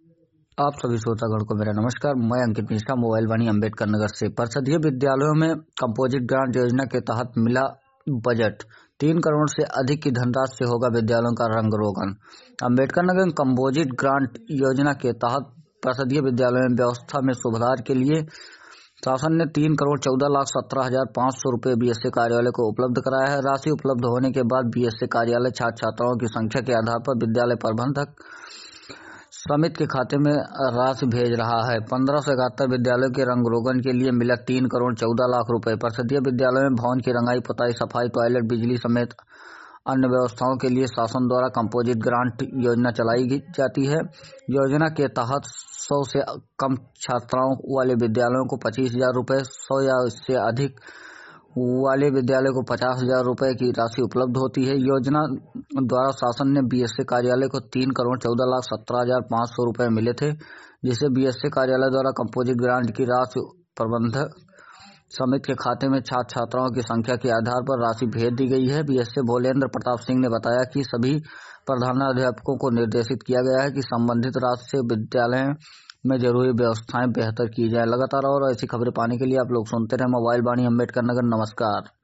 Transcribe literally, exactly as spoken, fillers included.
आप सभी श्रोतागण को मेरा नमस्कार। मैं अंकित मिश्रा, मोबाइल वाणी अम्बेडकर नगर से। परिषदीय विद्यालयों में कंपोजिट ग्रांट योजना के तहत मिला बजट। तीन करोड़ से अधिक की धनराशि से होगा विद्यालयों का रंग रोगन। अम्बेडकर नगर कंपोजिट ग्रांट योजना के तहत परिषदीय विद्यालयों में व्यवस्था में सुधार के लिए शासन ने तीन करोड़ चौदह लाख सत्रह हजार पाँच सौ रुपये बीएससी कार्यालय को उपलब्ध कराया है। राशि उपलब्ध होने के बाद बीएससी कार्यालय छात्र छात्राओं की संख्या के आधार पर विद्यालय प्रबंधक समिति के खाते में राशि भेज रहा है। पंद्रह सौ इकहत्तर विद्यालयों के रंग रोगन के लिए मिला तीन करोड़ चौदह लाख रुपए। परिषदीय विद्यालयों में भवन की रंगाई, पुताई, सफाई, टॉयलेट, बिजली समेत अन्य व्यवस्थाओं के लिए शासन द्वारा कंपोजिट ग्रांट योजना चलाई जाती है। योजना के तहत सौ से कम छात्राओं वाले विद्यालयों को पच्चीस हजार रुपये, सौ या इससे अधिक वाले विद्यालय को पचास हजार रुपए की राशि उपलब्ध होती है। योजना द्वारा शासन ने बीएससी कार्यालय को तीन करोड़ चौदह लाख सत्रह हजार पाँच सौ रुपए मिले थे, जिसे बीएससी कार्यालय द्वारा कंपोजिट ग्रांट की राशि प्रबंधक समिति के खाते में छात्र छात्राओं की संख्या के आधार पर राशि भेज दी गई है। बीएससी भोलेंद्र प्रताप सिंह ने बताया कि सभी प्रधानाध्यापकों को निर्देशित किया गया है कि संबंधित राशि से विद्यालय में जरूरी व्यवस्थाएं बेहतर की जाए। लगातार और ऐसी खबरें पाने के लिए आप लोग सुनते रहे मोबाइल वाणी अम्बेडकर नगर। नमस्कार।